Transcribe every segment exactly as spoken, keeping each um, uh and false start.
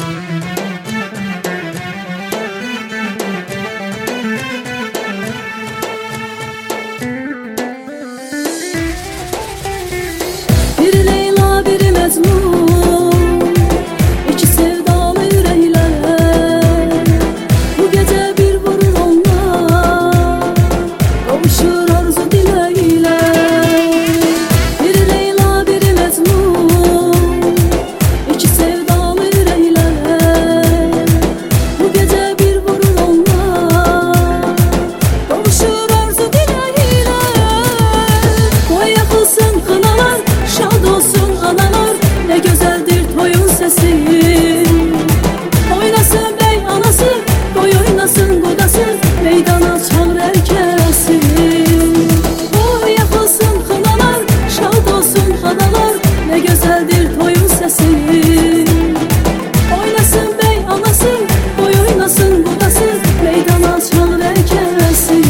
Bir Leyla bir Mecnun, iki sevdalı yürekler, bu gece bir vurur onlar, kavuşur arzu dileğiyle. Bir Leyla bir Mecnun, iki sevdalı yürekler, bu gece bir vurur onlar, kavuşur arzu dileğiyle. Koy yakılsın kınalar, şad olsun analar, ne güzeldir toyun sesi. Oynasın bey anası, koy oynasın kodası, meydana çağır herkesi. Koy yakılsın kınalar, şad olsun analar, ne güzeldir toyun sesi. Oynasın bey anası, koy oynasın kodası, meydana çağır herkesi.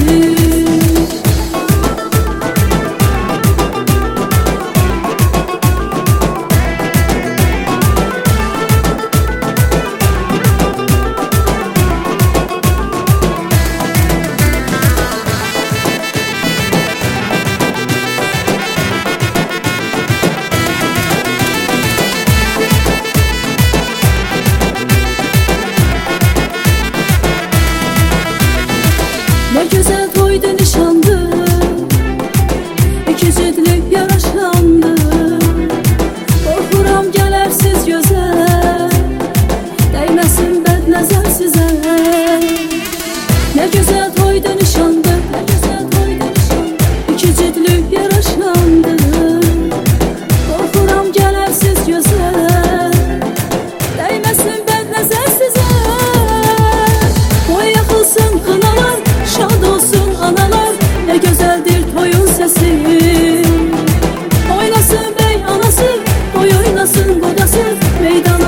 Ne güzel toydu nişandı, iki cidlik yaraşlandı. Korkuram gələrsiz gözə, dəyməsin bəd nəzər sizə. Ne güzel toydu nişandı, iki cidlik yaraşlandı. Korkuram gələrsiz gözə, dəyməsin bəd nəzər sizə. Koy yakılsın kınalar, şad olsun analar, ne güzeldir toyun sesi. Oynasın bey anası, koy oynasın kodası, meydan